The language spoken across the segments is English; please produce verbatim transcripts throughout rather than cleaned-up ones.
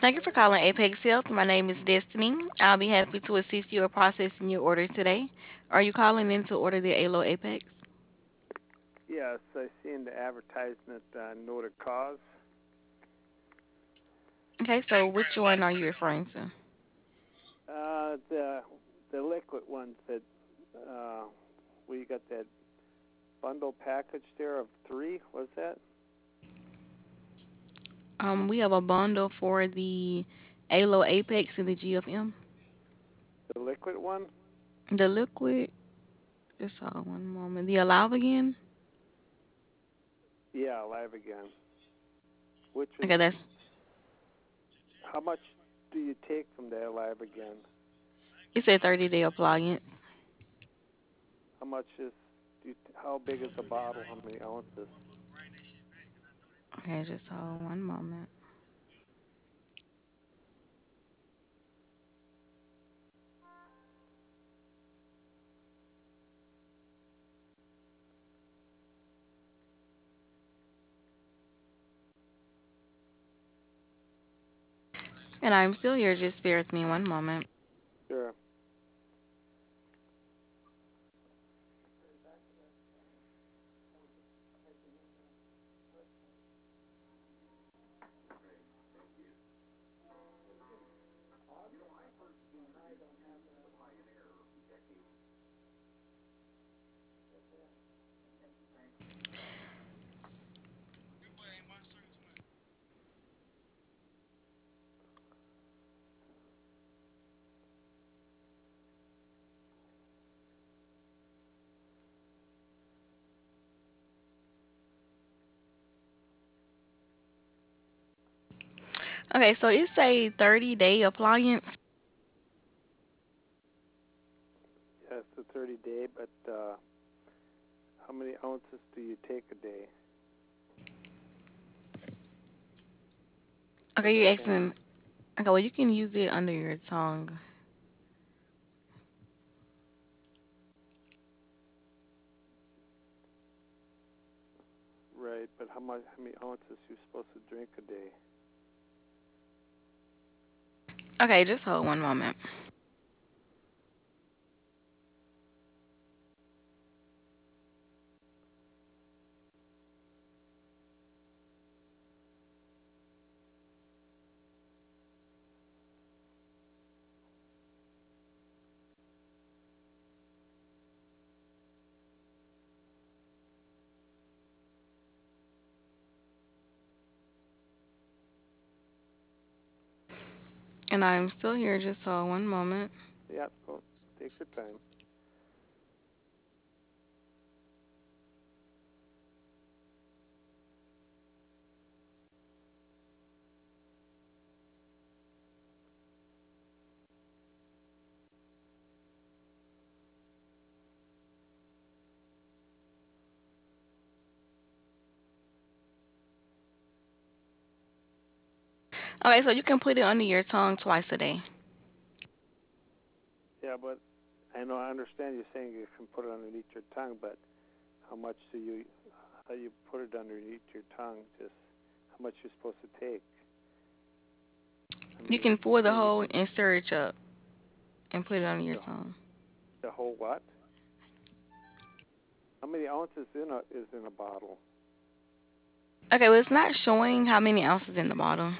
Thank you for calling Apex Health. My name is Destiny. I'll be happy to assist you in processing your order today. Are you calling in to order the Alo Apex? Yes, I seen the advertisement on Know the Cause. Okay, so which one are you referring to? Uh, the the liquid ones that uh, we got that bundle package there of three. Was that Um, we have a bundle for the Alo Apex and the G F M. the liquid one? The liquid, just hold one moment. The Alive again? Yeah, Live Again. Which is Okay, that's, how much do you take from that Live Again? it's a thirty day appliance. How much is do you, how big is the bottle? How many ounces? Okay, just hold one moment. And I'm still here, just bear with me one moment. Sure. Okay, so it's a thirty day appliance. Yes, the thirty day, but uh, how many ounces do you take a day? Or Okay, the you're same? asking, okay, well, you can use it under your tongue. Right, but how much? How many ounces you supposed to drink a day? Okay, just hold one moment. And I'm still here, just hold one moment. Yeah, go take your time. Okay, so you can put it under your tongue twice a day. Yeah, but I know I understand you saying you can put it underneath your tongue, but how much do you how you put it underneath your tongue? Just how much you're supposed to take? I You mean, can pour the maybe whole and stir it up and put it under your the tongue. the whole what? How many ounces in a is in a bottle? Okay, well, it's not showing how many ounces in the bottle.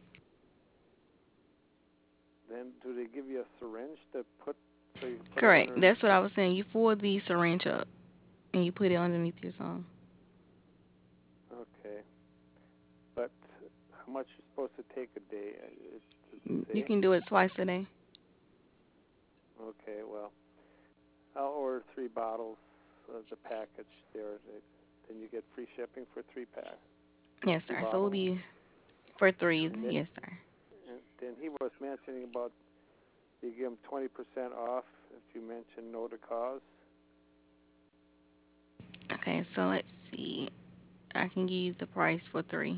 Then do they give you a syringe to put so you can put it Correct. underneath? That's what I was saying. You pour the syringe up and you put it underneath your tongue. Okay, but how much you're supposed to take a day? Uh, It, does it You say? can do it twice a day. Okay, well, I'll order three bottles of the package there. Then you get free shipping for three pack, Yes, three sir. So it will bottles. be for three. And then, Yes, sir. and then he was mentioning about you give him twenty percent off if you mention Know the Cause. Okay, so let's see. I can give you the price for three.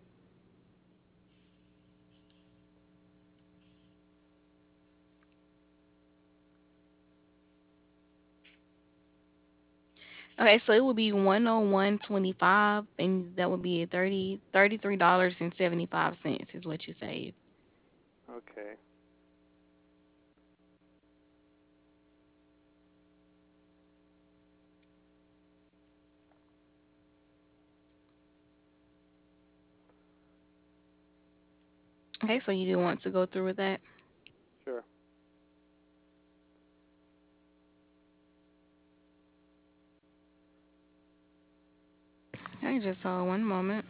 Okay, so it would be one oh one twenty five, and that would be thirty thirty three dollars and seventy five cents is what you save. Okay. Okay, so you do want to go through with that? Sure. Okay, just hold one moment.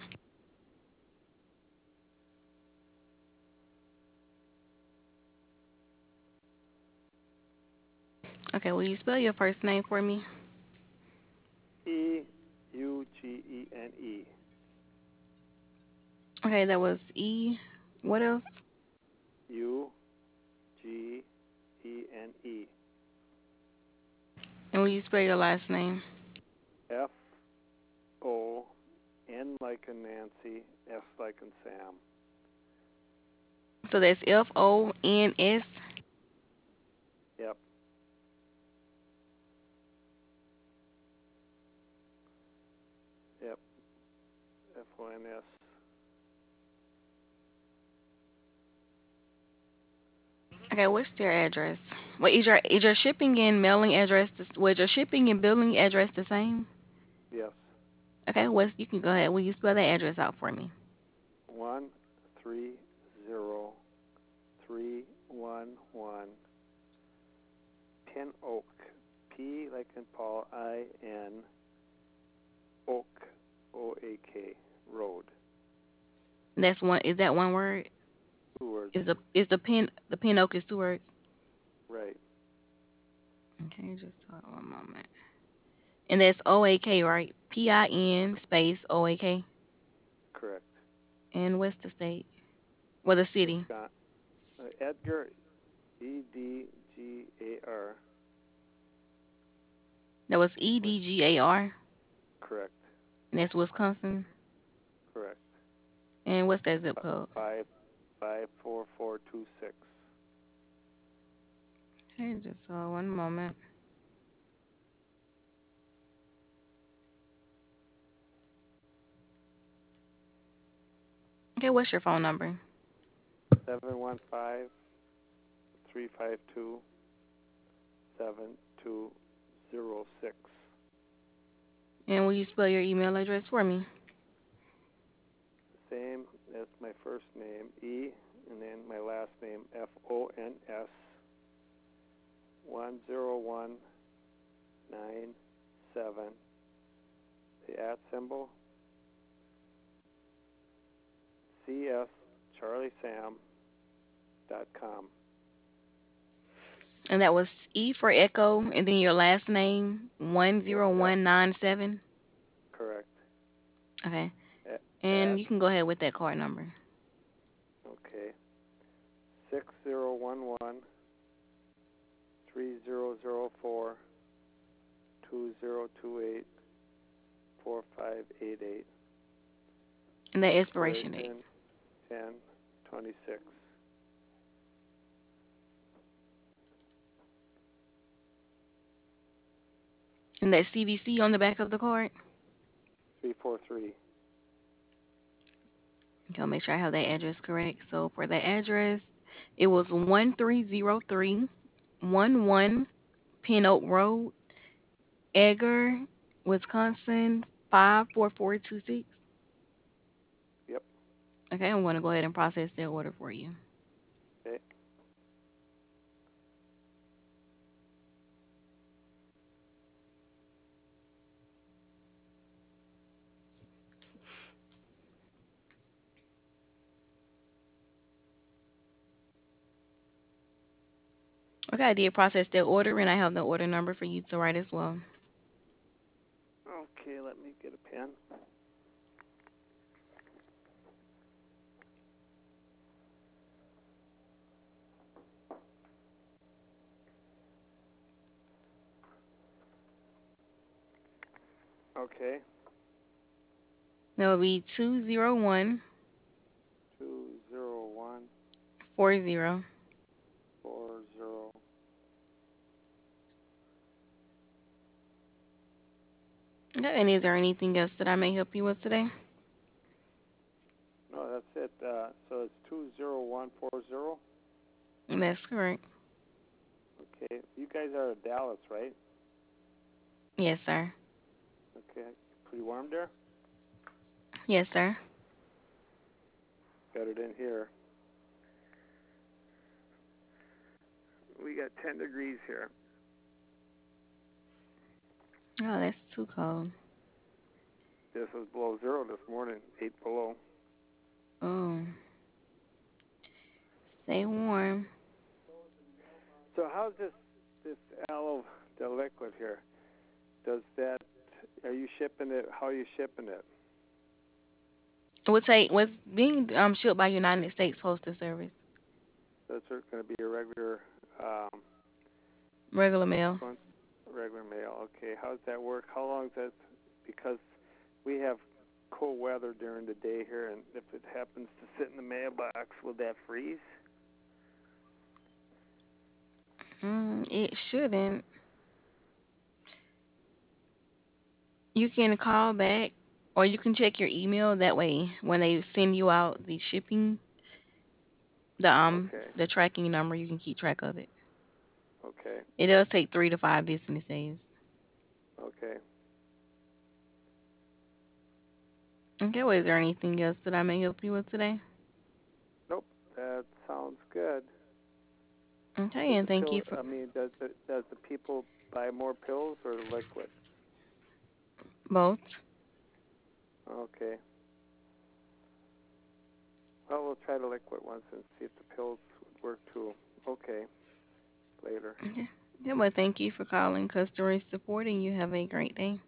Okay, will you spell your first name for me? E U G E N E. Okay, that was E. What else? U G E N E. And will you spell your last name? F O N like in Nancy, S like in Sam. So that's F O N S. Yep. Yep. F O N S. Okay, what's your address? Wait, is your is your shipping and mailing address the, was your shipping and billing address the same? Yes. Okay, what's you can go ahead. Will you spell that address out for me? One three zero three one one Pin Oak. P like in Paul, I N Oak, O A K Road. That's one. Is that one word? Two words. Is the is the pin the pin oak is two words? Right. Okay, just hold on one moment. And that's O A K, right? P I N space O A K. Correct. And what's the state? Well, the city. Wisconsin. Uh, Edgar, E D G A R. That was E D G A R. Correct. And that's Wisconsin. Correct. And what's that zip code? Five five four four two six. Okay, just hold one moment. Okay, what's your phone number? Seven one five three five two seven two zero six. And will you spell your email address for me? Same as my first name, E, and then my last name, F O N S, one zero one nine seven, the at symbol, C S Charlie Sam dot com. And that was E for Echo, and then your last name one Yep, zero yep, one nine seven. correct. Okay, At, and at you can go ahead with that card number. okay, six zero one one three zero zero four two zero two eight four five eight eight. And that expiration date. Expiration ten twenty six. And that C V C on the back of the card. Three four three. Okay, I'll make sure I have that address correct. So for the address, it was one three zero three one one Pin Oak Road, Edgar, Wisconsin five four four two six. Yep. Okay, I'm going to go ahead and process that order for you. Okay. Okay, I did process that order, and I have the order number for you to write as well. Okay, let me get a pen. Okay. That will be two zero one Two zero one four zero. four zero. Okay, and is there anything else that I may help you with today? No, that's it. Uh, so it's two zero one four zero. That's correct. Okay. You guys are in Dallas, right? Yes, sir. Okay. Pretty warm there? Yes, sir. Better than here. We got ten degrees here. Oh, that's too cold. This was below zero this morning, eight below. Oh, stay warm. So how's this this aloe, the liquid here? Does that? Are you shipping it? How are you shipping it? We'll take what's being um shipped by United States Postal Service. That's going to be a regular um, Regular mail. one, regular mail. Okay. How does that work? How long is that? Because we have cold weather during the day here, and if it happens to sit in the mailbox, will that freeze? Mm, it shouldn't. You can call back or you can check your email. That way, when they send you out the shipping, the um Okay. the tracking number, you can keep track of it. Okay. It does take three to five business days. Okay. Okay, well, is there anything else that I may help you with today? Nope. That sounds good. Okay, Does and the thank you pill? for I mean, does the does the people buy more pills or liquid? both. Okay. Well, we'll try the liquid ones and see if the pills would work too. Okay. Later. Okay. Yeah, well, thank you for calling customer support and you have a great day.